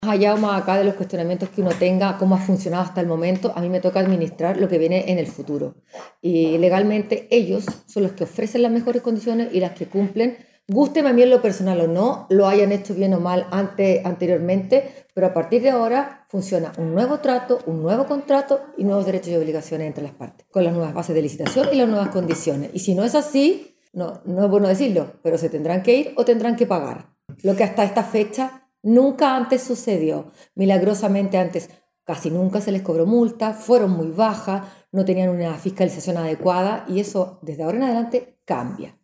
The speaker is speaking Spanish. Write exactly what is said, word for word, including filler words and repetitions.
Más allá o más acá de los cuestionamientos que uno tenga, cómo ha funcionado hasta el momento, a mí me toca administrar lo que viene en el futuro. Y legalmente ellos son los que ofrecen las mejores condiciones y las que cumplen, gústeme a mí en lo personal o no, lo hayan hecho bien o mal antes, anteriormente, pero a partir de ahora funciona un nuevo trato, un nuevo contrato y nuevos derechos y obligaciones entre las partes, con las nuevas bases de licitación y las nuevas condiciones. Y si no es así, no, no es bueno decirlo, pero se tendrán que ir o tendrán que pagar. Lo que hasta esta fecha nunca antes sucedió. Milagrosamente antes casi nunca se les cobró multa, fueron muy bajas, no tenían una fiscalización adecuada y eso desde ahora en adelante cambia.